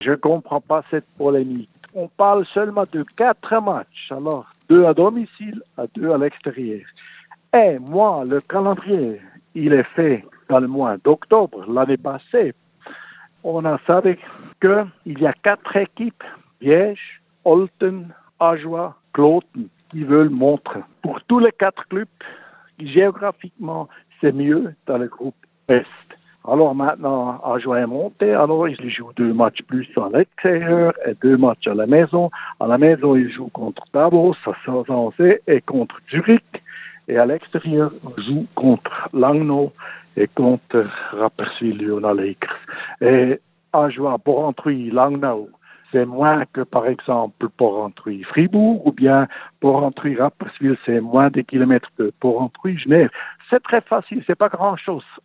Je ne comprends pas cette polémique. On parle seulement de 4 matchs, alors 2 à domicile, 2 à l'extérieur. Et moi, le calendrier, il est fait dans le mois d'octobre. L'année passée, on a savait qu'il y a 4 équipes, Liège, Olten, Ajoie, Kloten, qui veulent montrer. Pour tous les 4 clubs, géographiquement, c'est mieux dans le groupe Est. Alors maintenant, Ajoie est monté, alors ils jouent 2 matchs plus à l'extérieur et 2 matchs à la maison. À la maison, ils jouent contre Davos, à Saint-Sancé et contre Zurich. Et à l'extérieur, ils jouent contre Langnau et contre Rapperswil-Jona Lakers. Et Ajoie, Porrentruy, Langnau, c'est moins que par exemple Porrentruy-Fribourg ou bien Porrentruy-Rapperswil, c'est moins des kilomètres que Porrentruy-Genève. C'est très facile, c'est pas grand-chose.